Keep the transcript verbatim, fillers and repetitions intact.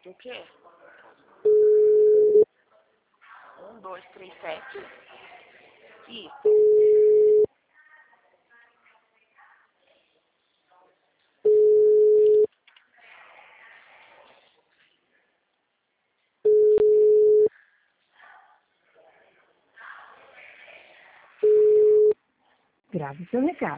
O quê? Um, dois, três, sete. Isso. Grave seu recado.